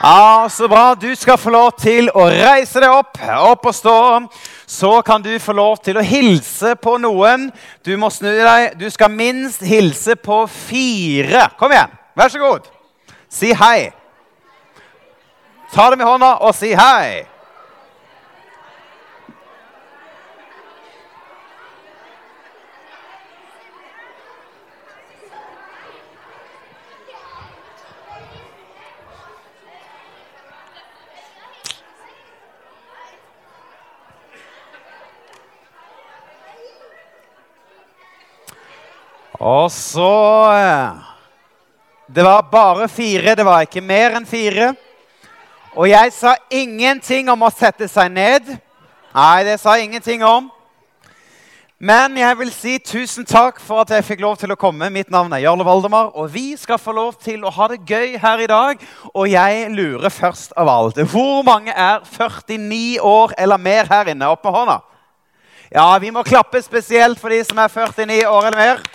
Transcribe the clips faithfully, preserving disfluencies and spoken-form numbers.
Ja, så bra. Du skal få lov til å reise deg opp, opp og stå. Så kan du få lov til å hilse på noen. Du må snu deg. Du skal minst hilse på fire. Kom igjen. Vær så god. Si hei. Ta dem i hånda og si hei. Og så, det var bare fire, det var ikke mer enn fire. Og jeg sa ingenting om å sette seg ned. Nei, det sa jeg ingenting om. Men jeg vil si tusen takk for at jeg fikk lov til å komme. Mitt navn er Jarle Valdemar, og vi skal få lov til å ha det gøy her i dag. Og jeg lurer først av alt. Hvor mange er førtini år eller mer her inne? Opp med hånda. Ja, vi må klappe spesielt for de som er førtini år eller mer.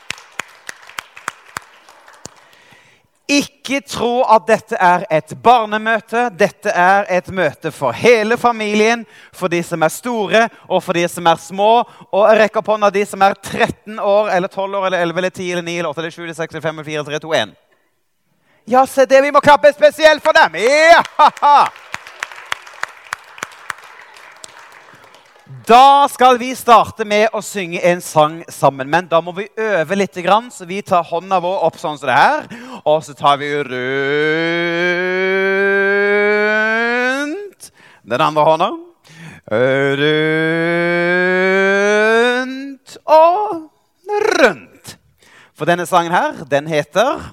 Ikke tro at dette er et barnemøte. Dette er et møte for hele familien, for de som er store og for de som er små. Og jeg rekker på hånda de som er tretten år, eller tolv år, eller elleve, eller ti, eller ni, eller åtte, eller sju, eller seks, eller fem, eller fire, tre, to, en. Ja, se det, vi må klappe spesielt for dem. Ja! Da skal vi starte med å synge en sang sammen, men da må vi øve litt grann, så vi tar hånda vår opp sånn som det her, og så tar vi rundt den andre hånda, rundt og rundt. For denne sangen her, den heter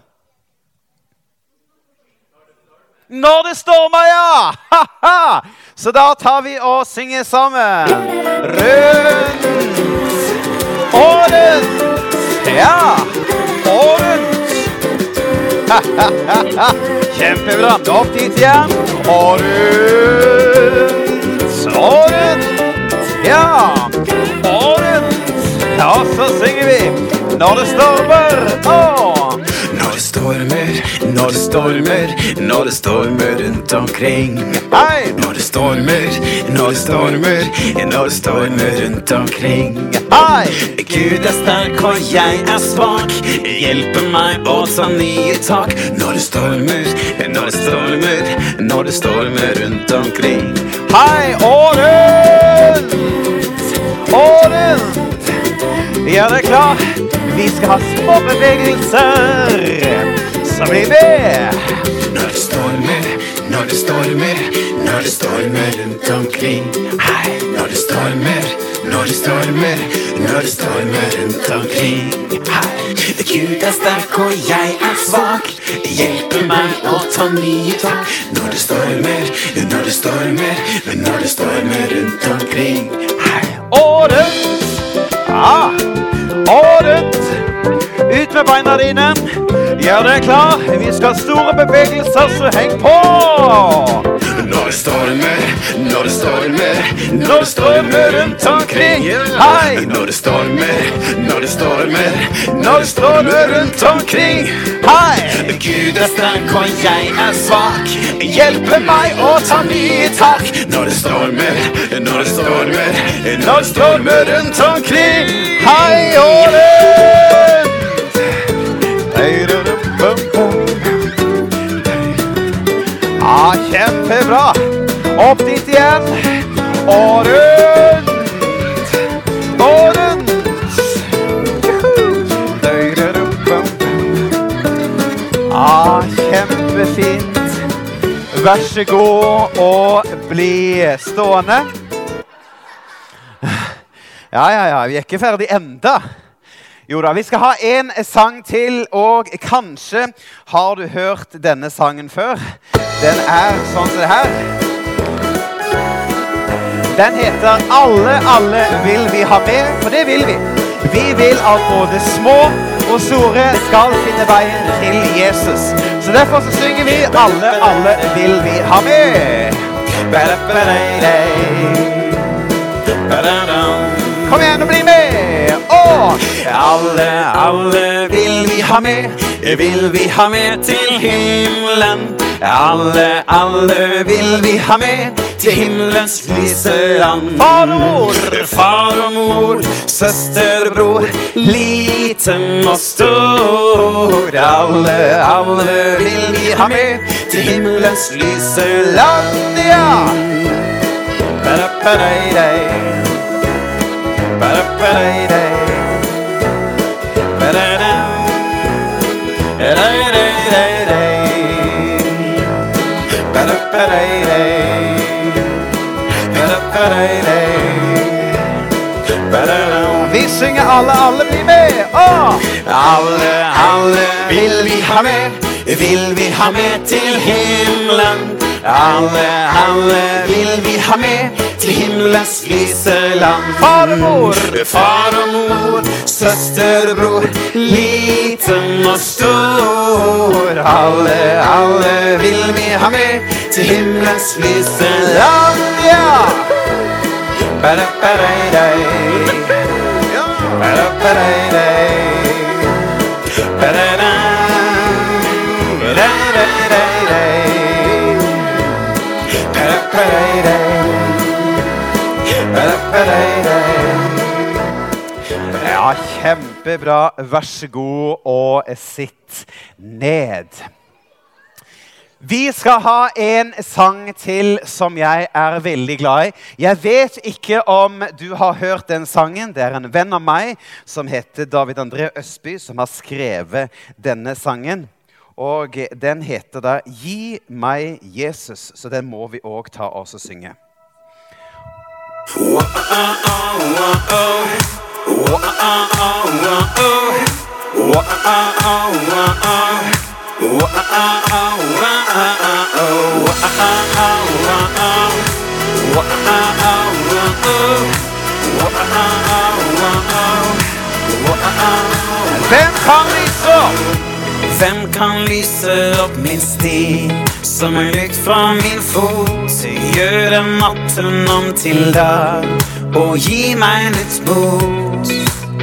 Når det stormer, ja! Ha-ha! Så da tar vi og synger sammen. Rundt og rundt. Ja, og rundt. Ha-ha-ha-ha. Kjempebra. Opp dit igjen. Og rundt og rundt. Ja, og rundt. Ja, så synger vi. Når det stormer, åh. Når det stormer, når det stormer, når det stormer rundt omkring. Hei! Når det stormer, når det stormer, når det stormer rundt omkring. Hei! Gud er sterk og jeg er svak, hjelper meg å ta nye tak. Når det stormer, når det stormer, når det stormer rundt omkring. Hei, og rundt, og rundt. Ja, det er klar. Vi skal ha små bevegelser. Så bli med. Når det stormer, når det stormer, når det stormer rundt omkring. Hei, når det stormer, når det stormer, når det stormer rundt omkring. Hei, Gud er sterk og jeg er svak, hjelper meg å ta nye tak. Når det stormer, når det stormer, når det stormer rundt omkring. Hei, og rundt. Ja, og rundt. Ut med beina dine. Gjør det klar. Vi skal ha store bevegelser, så heng på. Når det stormer, når det stormer, når det stormer rundt omkring. Hei! Når det stormer, når det stormer, når det stormer rundt omkring. Hei! Gud er sterk og jeg er svak, hjelper meg å ta nye tak. Når det stormer, når det stormer, når det stormer rundt omkring. Hei, og rundt. Ja, kjempebra. Opp dit igjen. Og rundt. Og rundt. Ja, kjempefint. Vær så god og bli stående. Ja, ja, ja. Vi er ikke ferdig enda. Jo da, vi skal ha en sang til, og kanskje har du hørt denne sangen før. Den er sånn som det her. Den heter Alle, alle vil vi ha med, for det vil vi. Vi vil at både små og store skal finne veien til Jesus. Så derfor så synger vi Alle, alle vil vi ha med. Kom igjen og bli med. Og alle, alle vil vi ha med, vil vi ha med til himmelen. Alle, alle vil vi ha med til himmelens lyse land. Far og mor, far og mor, søster og bror, liten og stor. Alle, alle vil vi ha med til himmelens lyse land, ja. Ba-da-ba-da-da, ba-da-ba-da-da, ba-da-da, ba-da-da-da-da, ba-da-ba-da-da, ba-da-ba-da-da, ba-da-da. vi synger alle, alle blir med. Åh! Alle, alle vil vi ha med, vil vi ha med til himmelen. Alle, alle vil vi ha med til himmelens lyse land. Far og mor, far og mor, søster og bror, liten og stor. Alle, alle vil vi ha med til himmelens lyse land, ja. Ba-da-ba-da-da, ba-da-ba-da-da, ba-da-da, ba-da-da-da-da. ja, kjempebra. Vær så god og sitt ned. Vi skal ha en sang til som jeg er veldig glad i. Jeg vet ikke om du har hørt den sangen. Det er en venn av meg som heter David André Østby som har skrevet denne sangen. Og den heter da Gi meg Jesus, så den må vi også ta oss og synge. Hvem kan lyse opp? Hvem kan lyse opp min sti, som en lykt fra min fot, gjøre natten om til dag, og gi meg nytt mot?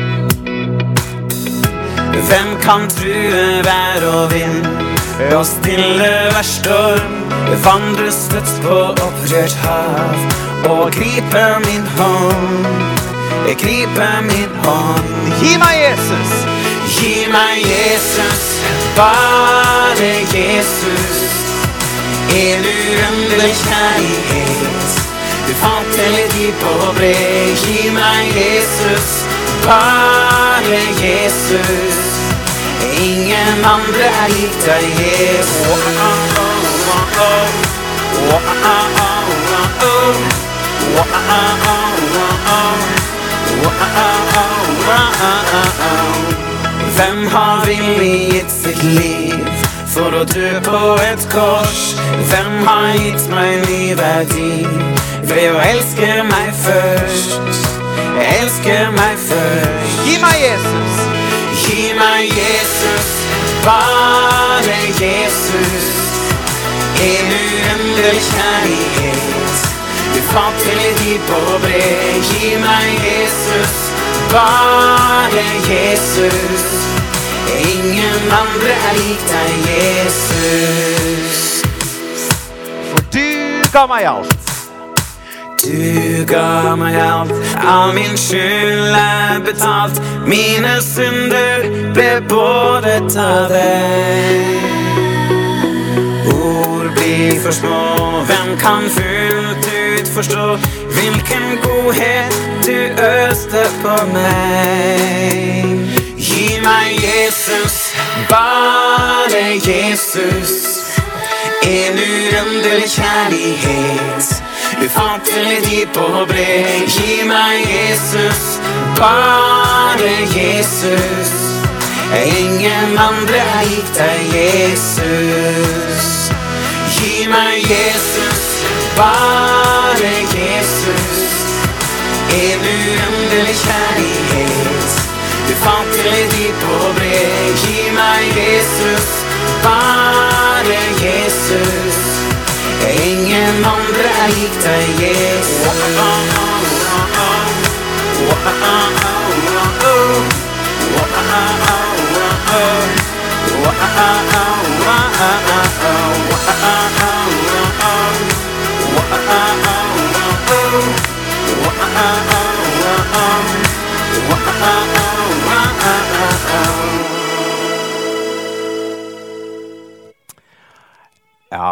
Hvem kan true vær og vind, og stille hver storm, vandre støtt på opprørt hav, og gripe min hånd, gripe min hånd? Gi meg Jesus! Gi meg Jesus, bare Jesus, en uendelig kjærlighet, du fant til de på bre. Gi meg Jesus, bare Jesus, ingen andre er lik deg, Jesus. Hvem har villig gitt sitt liv for å dø på et kors? Hvem har gitt meg ny verdi ved å elske meg først? Elske meg først. Gi meg Jesus! Gi meg Jesus, bare Jesus, en uendelig kjærlighet, du fant til de på bre. Gi meg Jesus, bare Jesus, ingen andre er lik deg, Jesus. For du ga meg alt. Du ga meg alt, all min skyld er betalt, mine synder ble båret av deg. Ord blir for små, hvem kan fullt ut forstå hvilken godhet du øste på meg? Gi meg Jesus, bare Jesus, en uendelig kjærlighet, du fant til de på bre. Gi meg Jesus, bare Jesus, ingen andre er lik deg, Jesus. Gi meg Jesus, bare Jesus, en uendelig kjærlighet, du fant til de på bre. Gi meg Jesus, bare Jesus, ingen andre er lik deg, Jesus.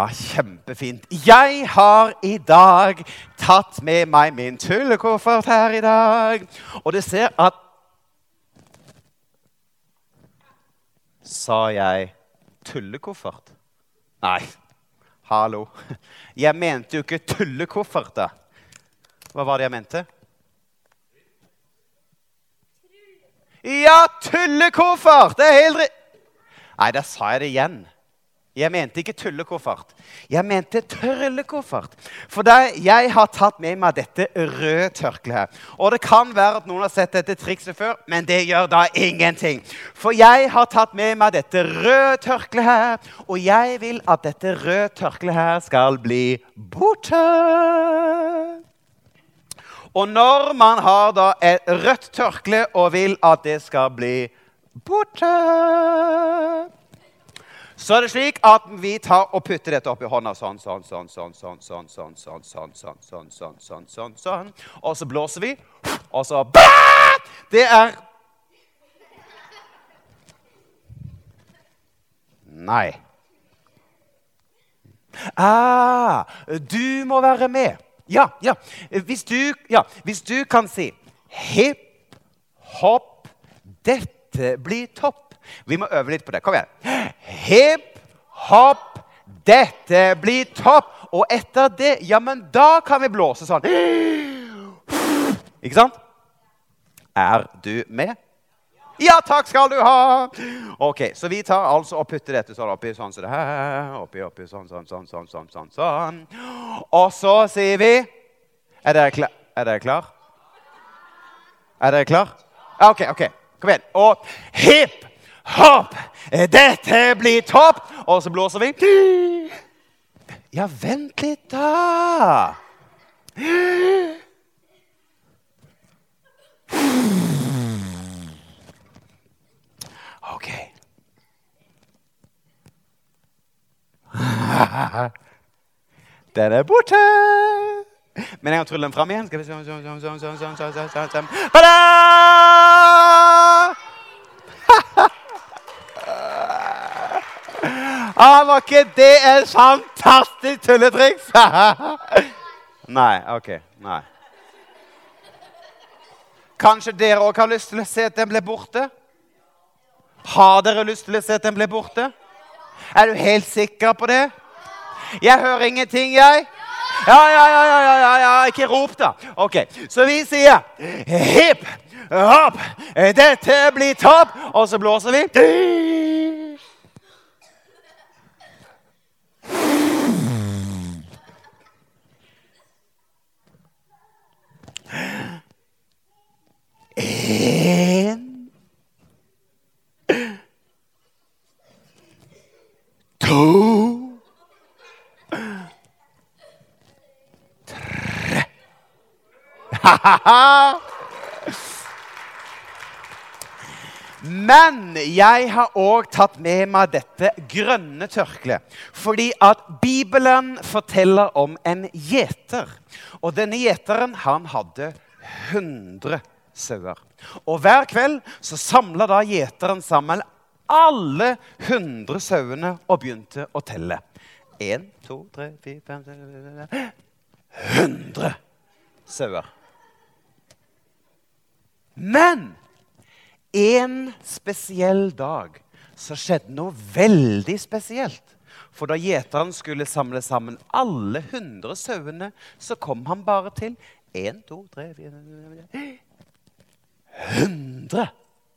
kjempefint. Jeg har i dag tatt med meg min tullekoffert her i dag. Og det ser at... Sa jeg tullekoffert? Nei, hallo. Jeg mente jo ikke tullekoffert da. Hva var det jeg mente? Ja, tullekoffert! Det er helt riktig. Nei, da sa jeg det igjen. Jeg mente ikke tullekoffert. Jeg mente tryllekoffert. For der jeg har tatt med meg dette røde tørkle her. Og det kan være at noen har sett dette trikset før, men det gjør da ingenting. For jeg har tatt med meg dette røde tørkle her, og jeg vil at dette røde tørkle her skal bli borte. Og når man har da et rødt tørkle og vil at det skal bli borte, så er det slik at vi tar og putter dette opp i hånda sånn, sånn, sånn, sånn, sånn, sånn, sånn, sånn, sånn, sånn, sånn, sånn, sånn, sånn, sånn. Og så blåser vi, og så det er... Nei. Ah, du må være med. Ja, ja. Hvis du, ja, hvis du kan si hipp, hopp, dette blir topp. Vi må øve litt på det. Kom igjen. Hipp, hopp, dette blir topp. Og etter det, ja, men da kan vi blåse sånn. Ikke sant? Er du med? Ja, takk skal du ha. Ok, så vi tar altså og putter dette sånn oppi sånn som det her. Oppi, oppi, sånn, sånn, sånn, sånn, sånn, sånn, sånn. Og så sier vi, er dere klar? Er dere klar? Er dere klar? Ok, ok, kom igjen. Og hipp, hopp, dette blir topp. Og så blåser vi. Ja, vent litt da. Ok. Den er borte. Men jeg kan trylle den frem igjen. Skal vi sånn, sånn, sånn, sånn, sånn, sånn, sånn, sånn, sånn. Bada! Ah, var ikke det en fantastisk tulletriks? Nei, ok, nei. Kanskje dere også har lyst til å se at den ble borte? Har dere lyst til å se at den ble borte? Er du helt sikker på det? Jeg hører ingenting, jeg. Ja, ja, ja, ja, ja, ja, ja. Ikke rop da. Ok, så vi sier hipp, hopp, dette blir topp. Og så blåser vi. En, to, tre. Men jeg har også tatt med meg dette grønne tørkle, fordi at Bibelen forteller om en gjeter. Og denne gjeteren, han hadde hundre sauer. Og hver kveld så samlet da gjeteren sammen alle hundre sauene og begynte å telle. En, to, tre, fire, fem, seks, hundre sauer. Men en spesiell dag så skjedde noe veldig spesielt. For da gjeteren skulle samle sammen alle hundre sauene, så kom han bare til en, to, tre, fire, fem, hundre.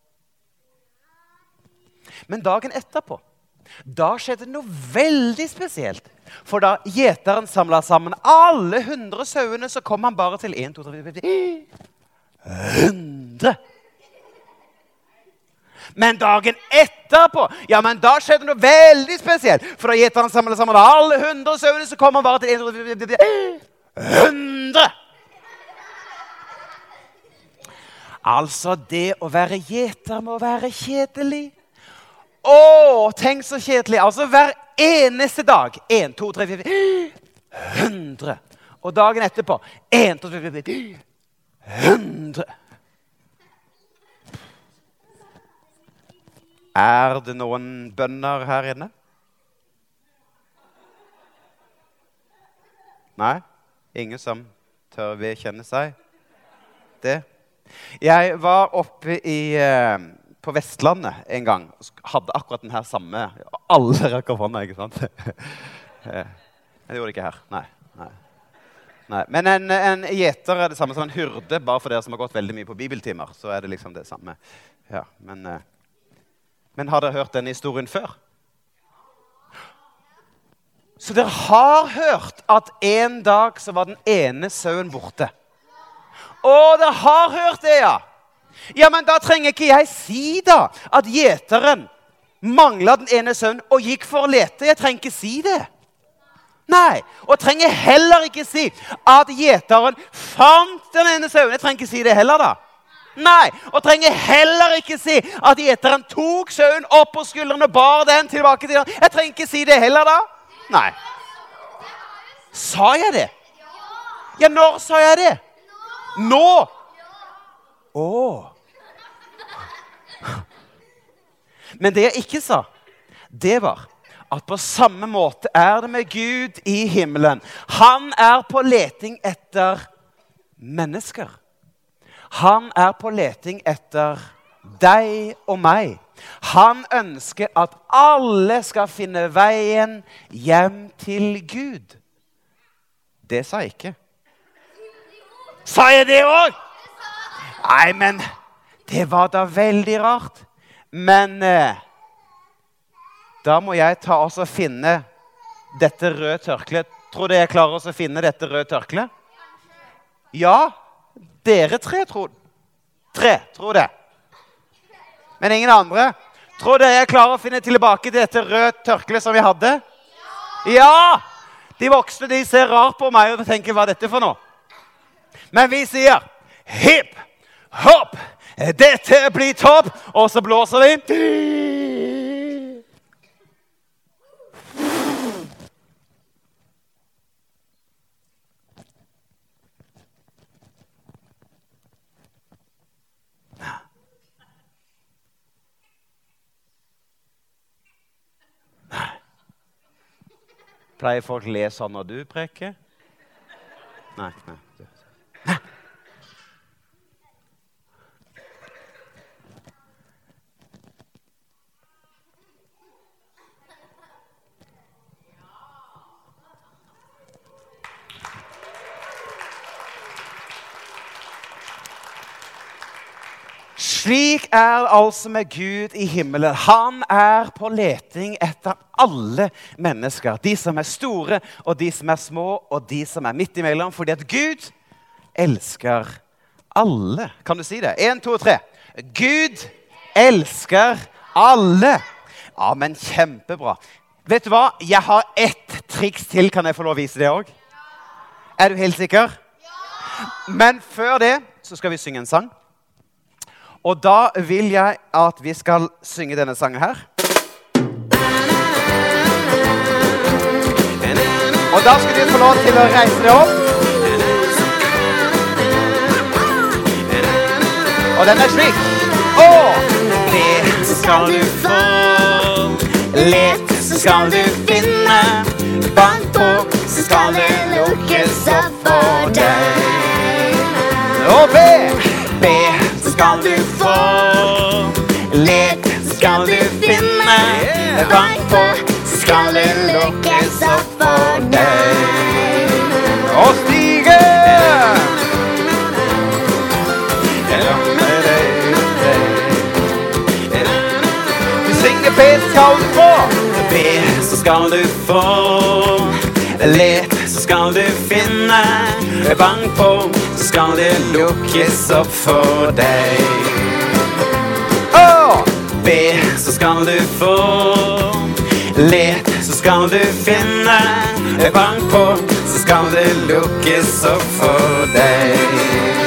Men dagen etterpå, da skjedde noe veldig spesielt. For da gjeteren samlet sammen alle hundre sauene, så kom han bare til en, to, tre, fire, fem, hundre. Men dagen etterpå, ja, men da skjedde noe veldig spesielt. For da gjeteren samlet sammen alle hundre sauene, så kom han bare til en, to, tre, fire, fem, hundre. Altså, det å være gjeter må være kjedelig. Åh, tenk så kjedelig. Altså, hver eneste dag. En, to, tre, fire, hundre. Og dagen etterpå. En, to, tre, fire, hundre. Er det noen bønner her inne? Nei, ingen som tør vedkjenne seg det. Jeg var oppe i, eh, på Vestlandet en gang, og hadde akkurat den her samme, alle rekker opp hånda, ikke sant? Jeg gjorde det ikke her, nei, nei. nei. Men en, en gjeter er det samme som en hyrde, bare for dere som har gått veldig mye på bibeltimer, så er det liksom det samme. Ja, men, eh, men har dere hørt denne historien før? Så dere har hørt at en dag så var den ene sauen borte. Å, dere har hørt det, ja. Ja, men da trenger ikke jeg si da at gjeteren manglet den ene sauen og gikk for å lete. Jeg trenger ikke si det. Nei, og trenger heller ikke si at gjeteren fant den ene sauen. Jeg trenger ikke si det heller da. Nei, og trenger heller ikke si at gjeteren tok sauen opp på skuldrene og bar den tilbake til den. Jeg trenger ikke si det heller da. Nei. Sa jeg det? Ja, når sa jeg det? Nå. Åh. Men det jeg ikke sa, det var at på samme måte er det med Gud i himmelen. Han er på leting etter mennesker. Han er på leting etter deg og meg. Han ønsker at alle skal finne veien hjem til Gud. Det sa jeg ikke. Sa jeg det også? Nei, men det var da veldig rart. Men eh, da må jeg ta og finne dette røde tørklet. Tror dere jeg klarer å finne dette røde tørklet? Ja, dere tre tror, tre, tror det. Men ingen andre. Tror dere jeg klarer å finne tilbake til dette røde tørklet som vi hadde? Ja! Ja! De voksne de ser rart på meg og tenker, hva er dette for noe? Men vi sier, hipp, hopp, dette blir topp, og så blåser vi. Pleier folk å le sånn når du preker? Nei, nei. Nei. Slik er altså med Gud i himmelen. Han er på leting etter alle mennesker. De som er store, og de som er små, og de som er midt imellom. Fordi at Gud elsker alle. Kan du si det? En, to, tre. Gud elsker alle. Ja, men kjempebra. Vet du hva? Jeg har ett triks til. Kan jeg få lov å vise det også? Er du helt sikker? Men før det, så skal vi synge en sang. Og da vil jeg at vi skal synge denne sangen her. Og da skal du få lov til å reise deg opp. Og den er slik. Og det skal du få, let skal du finne, bank på skal det lukkes opp for deg. Og be, be skal du få, let skal du finne, bank på skal det lukkes opp for deg. Og stige! Du synger be skal du få, be så skal du få, let så skal du finne, bank på så skal det lukkes opp for deg. Åh! Be så skal du få, let så skal du finne, bank på så skal det lukkes opp for deg.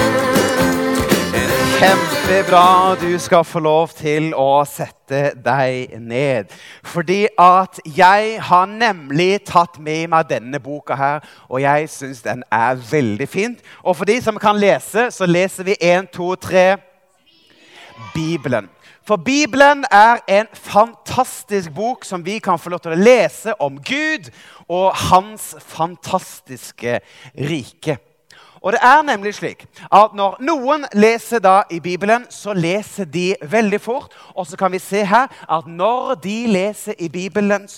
Kjempebra, du skal få lov til å sette deg ned. Fordi at jeg har nemlig tatt med meg denne boka her, og jeg synes den er veldig fint. Og for de som kan lese, så leser vi en, to, tre. Bibelen. For Bibelen er en fantastisk bok som vi kan få lov til å lese om Gud og hans fantastiske rike. Og det er nemlig slik at når noen leser da i Bibelen, så leser de veldig fort. Og så kan vi se her at når de leser i Bibelen,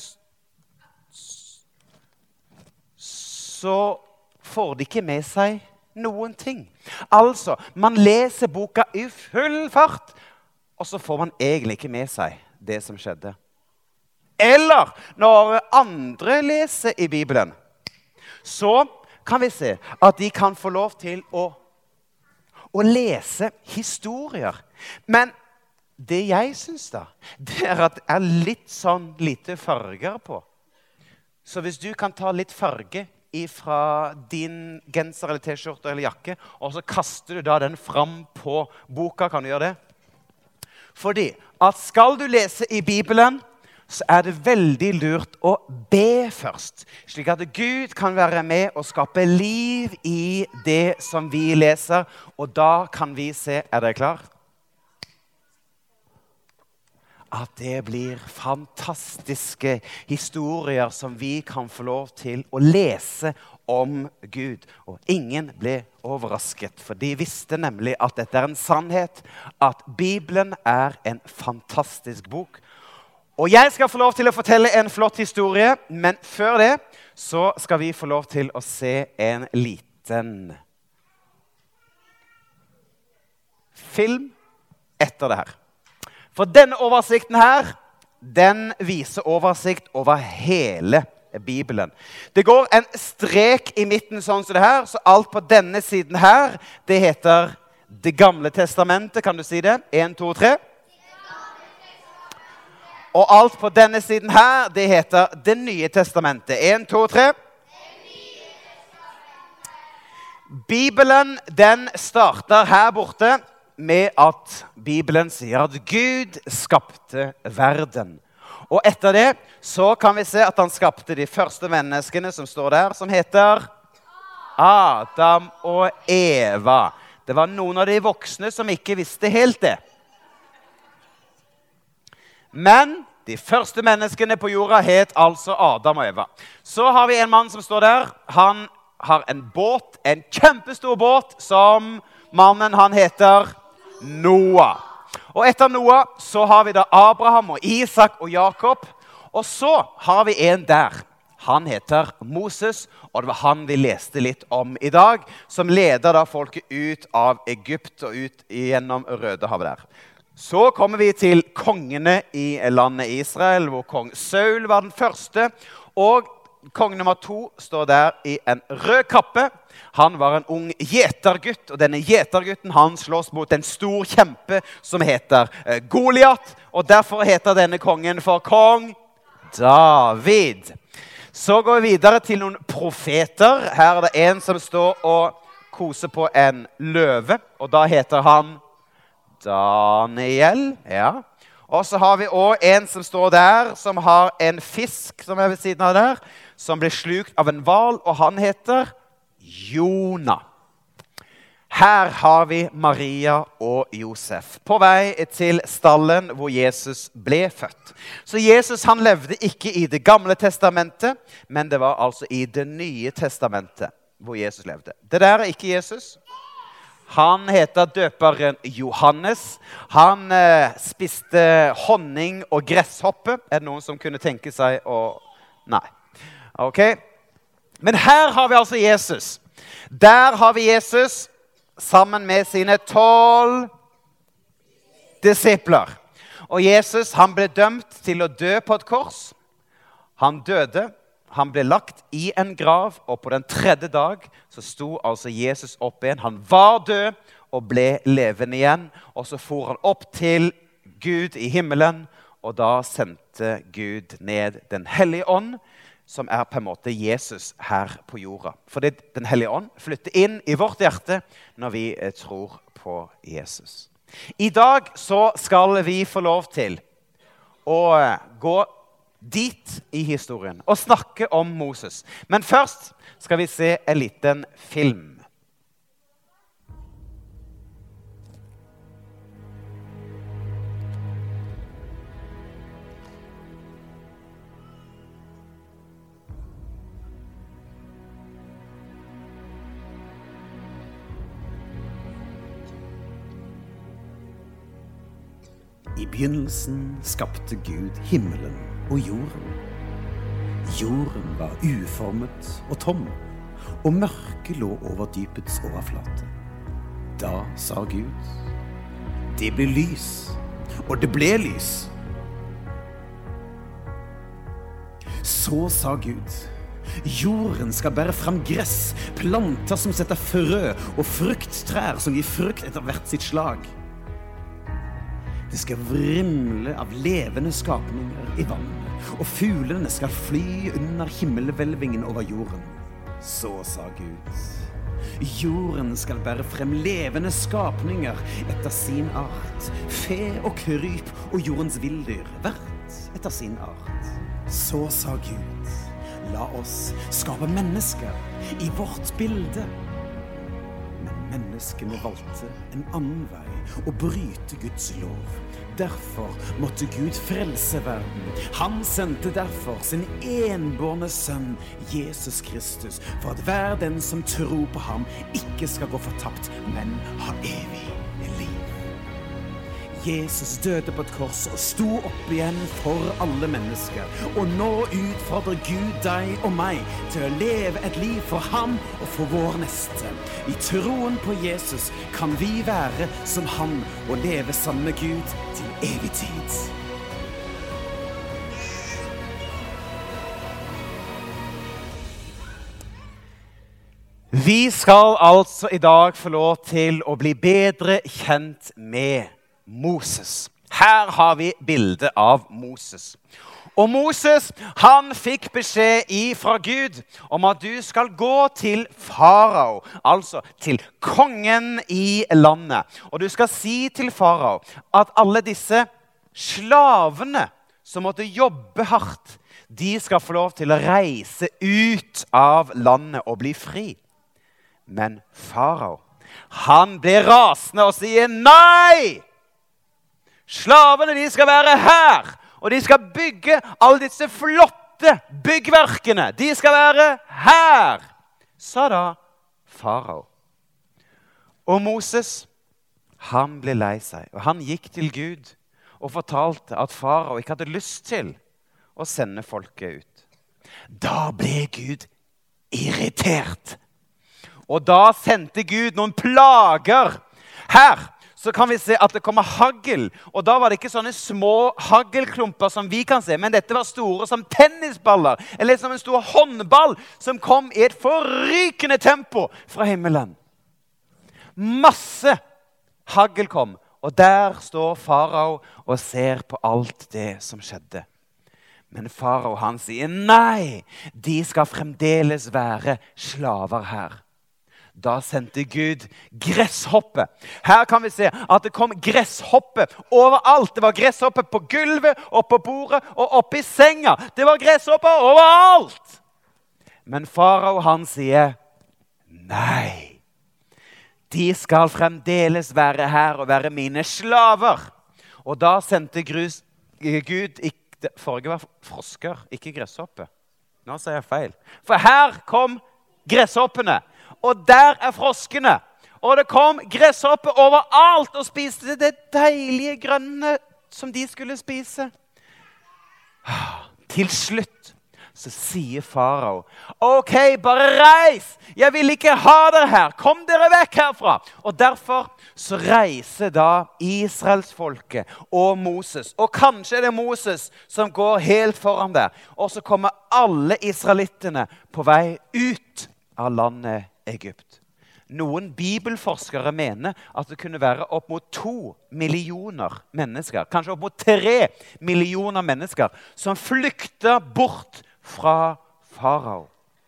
så får de ikke med seg noen ting. Altså, man leser boka i full fart, og så får man egentlig ikke med seg det som skjedde. Eller når andre leser i Bibelen, så kan vi se at de kan få lov til å, å lese historier. Men det jeg synes da, det er at det er litt sånn lite farger på. Så hvis du kan ta litt farge fra din genser eller t-skjorte eller jakke, og så kaster du da den fram på boka, kan du gjøre det? Fordi at skal du lese i Bibelen, så er det veldig lurt å be først, slik at Gud kan være med og skape liv i det som vi leser, og da kan vi se, er dere klar? At det blir fantastiske historier som vi kan få lov til å lese om Gud. Og ingen ble overrasket, for de visste nemlig at dette er en sannhet, at Bibelen er en fantastisk bok. Og jeg skal få lov til å fortelle en flott historie, men før det så skal vi få lov til å se en liten film etter det her. For denne oversikten her, den viser oversikt over hele Bibelen. Det går en strek i midten sånn som det her, så alt på denne siden her, det heter Det gamle testamentet, kan du si det? En, to, tre. Og alt på denne siden her, det heter Det nye testamentet. En, to, tre. Bibelen, den starter her borte med at Bibelen sier at Gud skapte verden. Og etter det så kan vi se at han skapte de første menneskene som står der, som heter Adam og Eva. Det var noen av de voksne som ikke visste helt det. Men de første menneskene på jorda het altså Adam og Eva. Så har vi en mann som står der. Han har en båt, en kjempestor båt, som mannen han heter Noah. Og etter Noah så har vi da Abraham og Isak og Jakob. Og så har vi en der. Han heter Moses, og det var han vi leste litt om i dag, som leder da folket ut av Egypt og ut gjennom Rødehavet der. Så kommer vi til kongene i landet Israel, hvor kong Saul var den første, og kong nummer to står der i en rød kappe. Han var en ung gjetergutt, og denne gjetergutten han slåss mot en stor kjempe som heter Goliat, og derfor heter denne kongen for kong David. Så går vi videre til noen profeter. Her er det en som står og koser på en løve, og da heter han Daniel, ja. Og så har vi også en som står der, som har en fisk som er ved siden av der, som blir slukt av en hval, og han heter Jona. Her har vi Maria og Josef på vei til stallen hvor Jesus ble født. Så Jesus han levde ikke i det gamle testamentet, men det var altså i det nye testamentet hvor Jesus levde. Det der er ikke Jesus. Han heter døperen Johannes. Han eh, spiste honning og gresshoppe. Er det noen som kunne tenke seg å... Nei. Ok. Men her har vi altså Jesus. Der har vi Jesus sammen med sine tolv disipler. Og Jesus han ble dømt til å dø på et kors. Han døde. Han ble lagt i en grav, og på den tredje dag så sto altså Jesus opp igjen. Han var død og ble levende igjen, og så for han opp til Gud i himmelen, og da sendte Gud ned den hellige ånd, som er på en måte Jesus her på jorda. Fordi den hellige ånd flytter inn i vårt hjerte når vi tror på Jesus. I dag så skal vi få lov til å gå dit i historien og snakke om Moses. Men først skal vi se en liten film. I begynnelsen skapte Gud himmelen og jorden. Jorden var uformet og tom, og mørket lå over dypets overflate. Da sa Gud, det ble lys, og det ble lys. Så sa Gud, jorden skal bære frem gress, planter som setter frø, og frukttrær som gir frukt etter hvert sitt slag. Det skal vrimle av levende skapninger i vannet, og fuglene skal fly under himmelhvelvingen over jorden. Så sa Gud, jorden skal bære frem levende skapninger etter sin art, fe og kryp og jordens villdyr, hvert etter sin art. Så sa Gud, la oss skape mennesker i vårt bilde. Men menneskene valgte en annen vei og bryte Guds lov. Derfor måtte Gud frelse verden. Han sendte derfor sin enbårne sønn, Jesus Kristus, for at hver den som tror på ham ikke skal gå fortapt, men ha evig liv. Jesus døde på et kors og sto opp igjen for alle mennesker. Og nå utfordrer Gud deg og meg til å leve et liv for ham og for vår neste. I troen på Jesus kan vi være som han og leve sammen med Gud til evig tid. Vi skal altså i dag få lov til å bli bedre kjent med Moses. Her har vi bildet av Moses. Og Moses, han fikk beskjed fra Gud om at du skal gå til farao, altså til kongen i landet. Og du skal si til farao at alle disse slavene som måtte jobbe hardt, de skal få lov til å reise ut av landet og bli fri. Men farao, han ble rasende og sier nei! Slavene, de skal være her, og de skal bygge alle disse flotte byggverkene. De skal være her, sa da farao. Og Moses, han ble lei seg, og han gikk til Gud og fortalte at farao ikke hadde lyst til å sende folket ut. Da ble Gud irritert. Og da sendte Gud noen plager. Her så kan vi se at det kommer hagl. Og da var det ikke sånne små hagelklumper som vi kan se, men dette var store som tennisballer, eller som en stor håndball som kom i et forrykende tempo fra himmelen. Masse hagl kom, og der står farao og ser på alt det som skjedde. Men farao, han sier nei, de skal fremdeles være slaver her. Da sendte Gud gresshoppe. Her kan vi se at det kom gresshoppe overalt. Det var gresshoppe på gulvet, og på bordet, og oppe i senga. Det var gresshoppe overalt. Men farao, han sier nei. De skal fremdeles være her og være mine slaver. Og da sendte Gud, Gud ikke, forrige var frosker, ikke gresshoppe. Nå sier jeg feil. For her kom gresshoppene. Og der er froskene. Og det kom gresshoppe overalt og spiste det deilige grønne som de skulle spise. Til slutt så sier farao, ok, bare reis. Jeg vil ikke ha dere her. Kom dere vekk herfra. Og derfor så reiser da Israelsfolket og Moses. Og kanskje er det Moses som går helt foran der. Og så kommer alle israelittene på vei ut av landet Egypt. Noen bibelforskere mener at det kunne være opp mot to millioner mennesker, kanskje opp mot tre millioner mennesker, som flykta bort fra farao.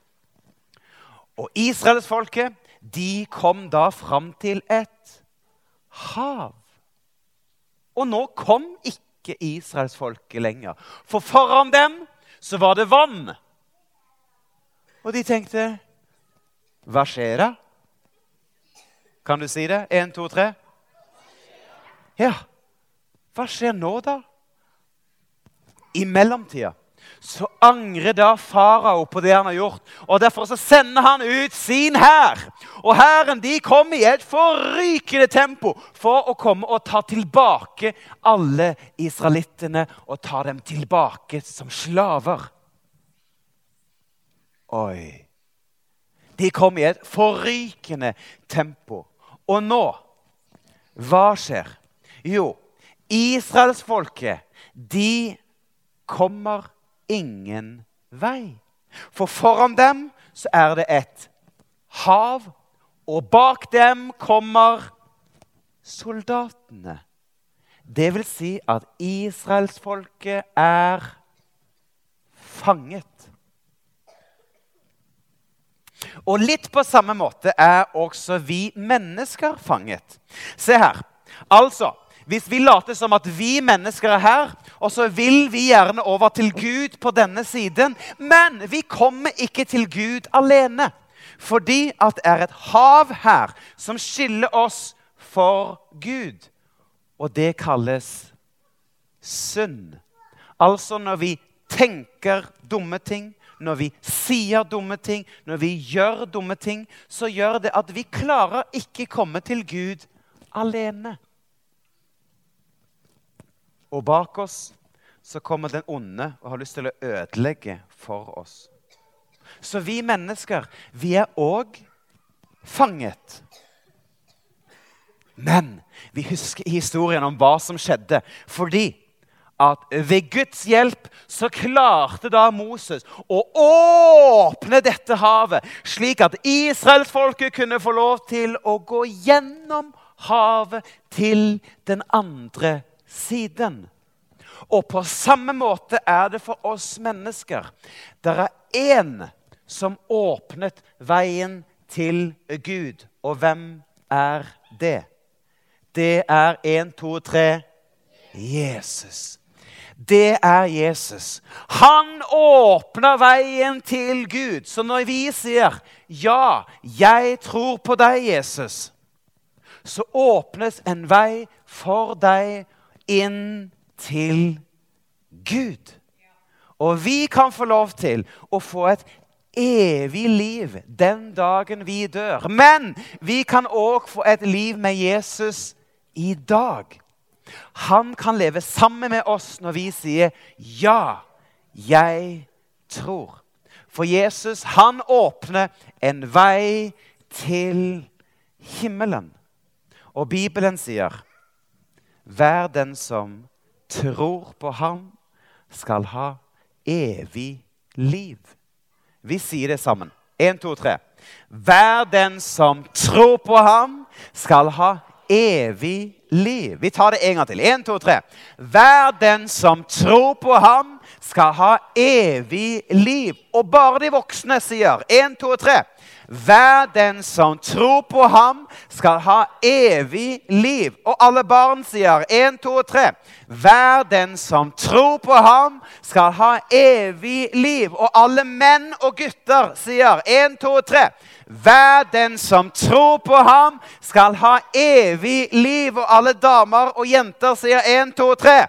Og Israelsfolket, de kom da fram til et hav. Og nå kom ikke Israelsfolket lenger, for foran dem så var det vann. Og de tenkte, hva skjer da? Kan du si det? En, to, tre. Ja, hva skjer nå da? I mellomtida så angrer da farao på det han har gjort. Og derfor så sender han ut sin hær. Og hæren de kommer i et forrykende tempo for å komme og ta tilbake alle israelittene og ta dem tilbake som slaver. Oi. De kom i et forrykende tempo. Og nå, hva skjer? Jo, Israelsfolket, de kommer ingen vei. For foran dem så er det et hav, og bak dem kommer soldatene. Det vil si at Israelsfolket er fanget. Og litt på samme måte er også vi mennesker fanget. Se her. Altså, hvis vi later som at vi mennesker er her, og så vil vi gjerne over til Gud på denne siden, men vi kommer ikke til Gud alene, fordi at det er et hav her som skiller oss for Gud. Og det kalles synd. Altså når vi tenker dumme ting, når vi sier dumme ting, når vi gjør dumme ting, så gjør det at vi klarer ikke komme til Gud alene. Og bak oss så kommer den onde og har lyst til å ødelegge for oss. Så vi mennesker, vi er også fanget. Men vi husker historien om hva som skjedde, fordi at ved Guds hjelp så klarte da Moses å åpne dette havet, slik at Israelsfolket kunne få lov til å gå gjennom havet til den andre siden. Og på samme måte er det for oss mennesker. Det er en som åpnet veien til Gud. Og hvem er det? Det er en, to, tre. Jesus. Det er Jesus. Han åpner veien til Gud. Så når vi sier, ja, jeg tror på deg, Jesus, så åpnes en vei for deg inn til Gud. Og vi kan få lov til å få et evig liv den dagen vi dør. Men vi kan også få et liv med Jesus i dag. Han kan leve sammen med oss når vi sier, ja, jeg tror. For Jesus, han åpner en vei til himmelen. Og Bibelen sier, hver den som tror på ham skal ha evig liv. Vi sier det sammen. En, to, tre. Hver den som tror på ham skal ha evig liv. Vi tar det en gang til. En, to, tre. Hver den som tror på ham skal ha evig liv. Og bare de voksne sier, en, to, tre. Hver den som tror på ham skal ha evig liv. Og alle barn sier, en, to, tre. Hver den som tror på ham skal ha evig liv. Og alle menn og gutter sier, en, to, tre. Hver den som tror på ham skal ha evig liv. Og alle damer og jenter sier, en, to, tre.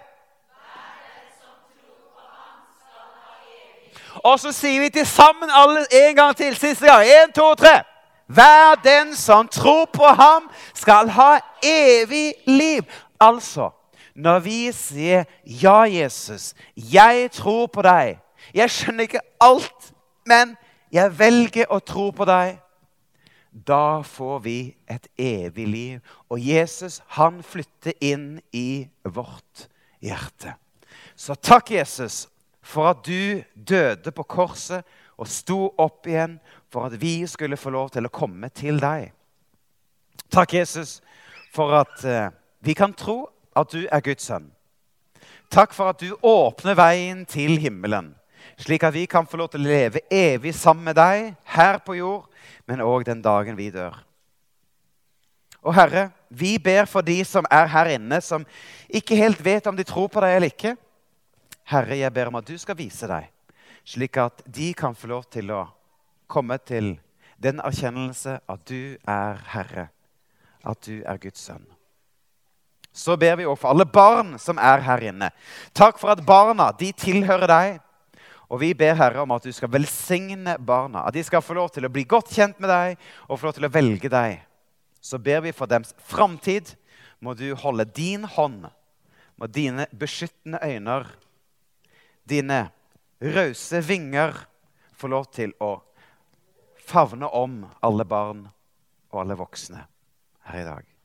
Og så sier vi til sammen alle en gang til, siste gang. En, to, tre. Hver den som tror på ham skal ha evig liv. Altså, når vi sier, ja Jesus, jeg tror på deg. Jeg skjønner ikke alt, men jeg velger å tro på deg. Da får vi et evig liv. Og Jesus, han flytter inn i vårt hjerte. Så takk Jesus, for at du døde på korset og sto opp igjen for at vi skulle få lov til å komme til deg. Takk, Jesus, for at uh, vi kan tro at du er Guds sønn. Takk for at du åpner veien til himmelen, slik at vi kan få lov til å leve evig sammen med deg her på jord, men også den dagen vi dør. Og Herre, vi ber for de som er her inne, som ikke helt vet om de tror på deg eller ikke. Herre, jeg ber om at du skal vise deg, slik at de kan få lov til å komme til den erkjennelse at du er Herre, at du er Guds sønn. Så ber vi også for alle barn som er her inne. Takk for at barna, de tilhører deg, Og vi ber Herre om at du skal velsigne barna, at de skal få lov til å bli godt kjent med deg og få lov til å velge deg. Så ber vi for deres framtid. Må du holde din hånd, må dine beskyttende øyne, dine røse vinger få lov til å favne om alle barn og alle voksne her i dag.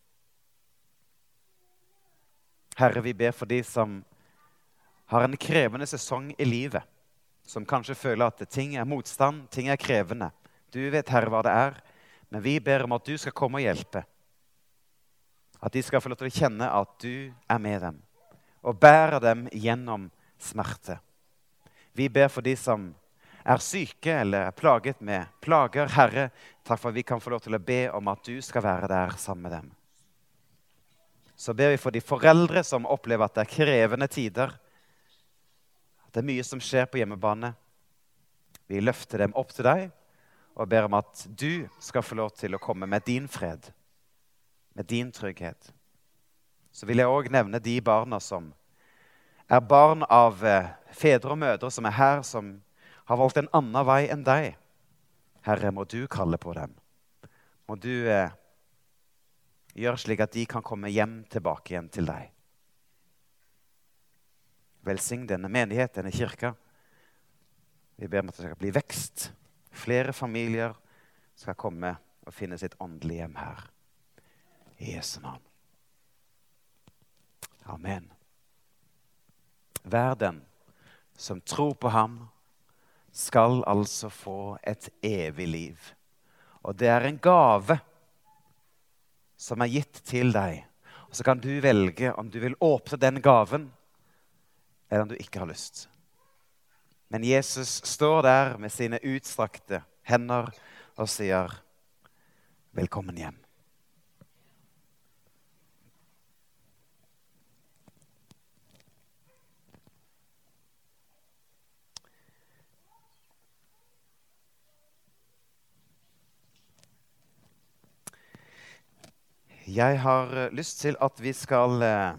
Herre, vi ber for de som har en krevende sesong i livet, som kanskje føler at ting er motstand, ting er krevende. Du vet, Herre, hva det er, men vi ber om at du skal komme og hjelpe. At de skal få lov til å kjenne at du er med dem, og bærer dem gjennom smerte. Vi ber for de som er syke eller er plaget med plager. Herre, takk for at vi kan få lov til å be om at du skal være der sammen med dem. Så ber vi for de foreldre som opplever at det er krevende tider, det er mye som skjer på hjemmebane. Vi løfter dem opp til deg og ber om at du skal få lov til å komme med din fred, med din trygghet. Så vil jeg også nevne de barna som er barn av fedre og mødre som er her, som har valgt en annen vei enn deg. Herre, må du kalle på dem. Må du eh, gjøre slik at de kan komme hjem tilbake igjen til deg. Velsign denne menighet, denne kirka. Vi ber om at det skal bli vekst. Flere familier skal komme og finne sitt åndelige hjem her. I Jesu navn. Amen. Hver den som tror på ham, skal altså få et evig liv. Og det er en gave som er gitt til deg. Og så kan du velge om du vil åpne den gaven, eller om du ikke har lyst. Men Jesus står der med sine utstrakte hender og sier, velkommen hjem. Jeg har lyst til at vi skal eh,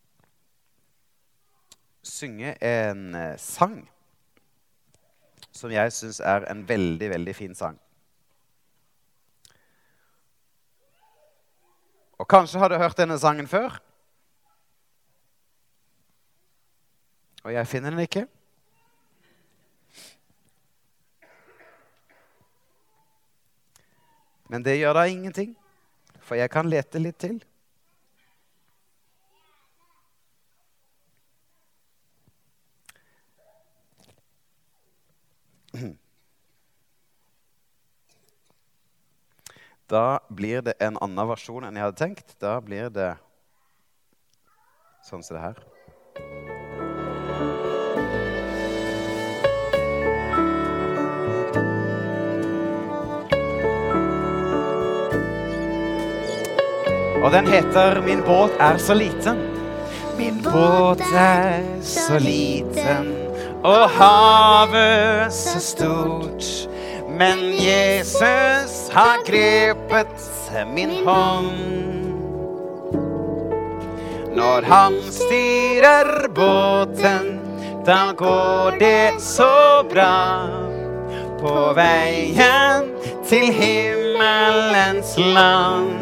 synge en eh, sang som jeg synes er en veldig, veldig fin sang. Og kanskje har du hørt denne sangen før. Og jeg finner den ikke. Men det gjør da ingenting. For jeg kan lete litt til. Da blir det en annen versjon enn jeg hadde tenkt. Da blir det sånn som det her. Og den heter Min båt er så liten. Min båt er så liten, og havet så stort. Men Jesus har grepet min hånd. Når han styrer båten, da går det så bra. På veien til himmelens land.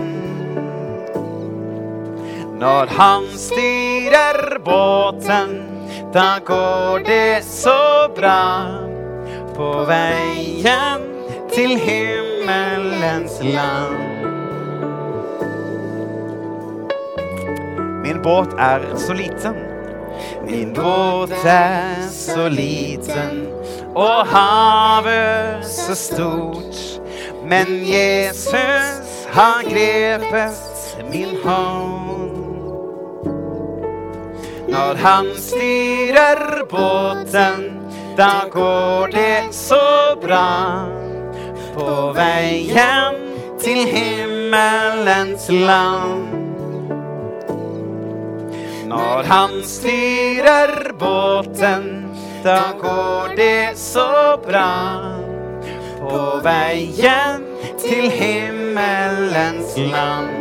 Når han styrer båten, da går det så bra. På veien til himmelens land. Min båt er så liten. Min båt er så liten, og havet så stort. Men Jesus har grepet min hånd. Når han styrer båten, da går det så bra. På veien til himmelens land. Når han styrer båten, da går det så bra. På veien til himmelens land.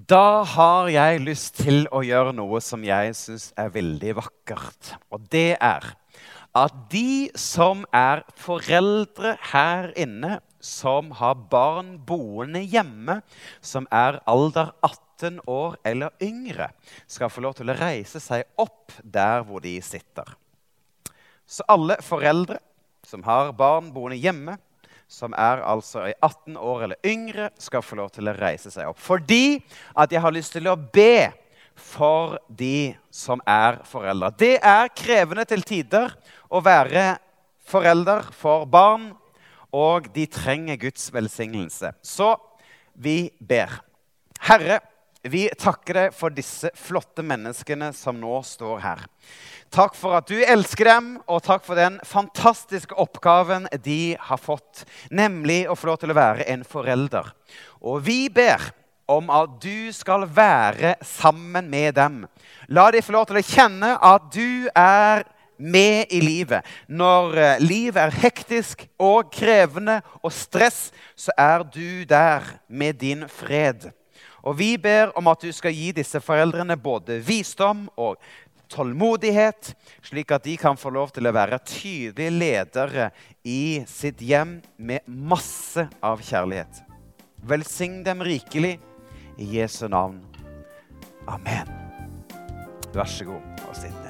Da har jeg lyst til å gjøre noe som jeg synes er veldig vakkert. Og det er at de som er foreldre her inne, som har barn boende hjemme, som er alder atten år eller yngre, skal få lov til å reise seg opp der hvor de sitter. Så alle foreldre som har barn boende hjemme, som er altså i atten år eller yngre, skal få lov til å reise seg opp. Fordi at jeg har lyst til å be for de som er foreldre. Det er krevende til tider å være forelder for barn, og de trenger Guds velsignelse. Så vi ber. Herre, vi takker deg for disse flotte menneskene som nå står her. Takk for at du elsker dem, og takk for den fantastiske oppgaven de har fått, nemlig å få lov til å være en forelder. Og vi ber om at du skal være sammen med dem. La de få lov til å kjenne at du er med i livet. Når livet er hektisk og krevende og stress, så er du der med din fred. Og vi ber om at du skal gi disse foreldrene både visdom og tålmodighet, slik at de kan få lov til å være tydelige ledere i sitt hjem med masse av kjærlighet. Velsign dem rikelig i Jesu navn. Amen. Vær så god og sitt.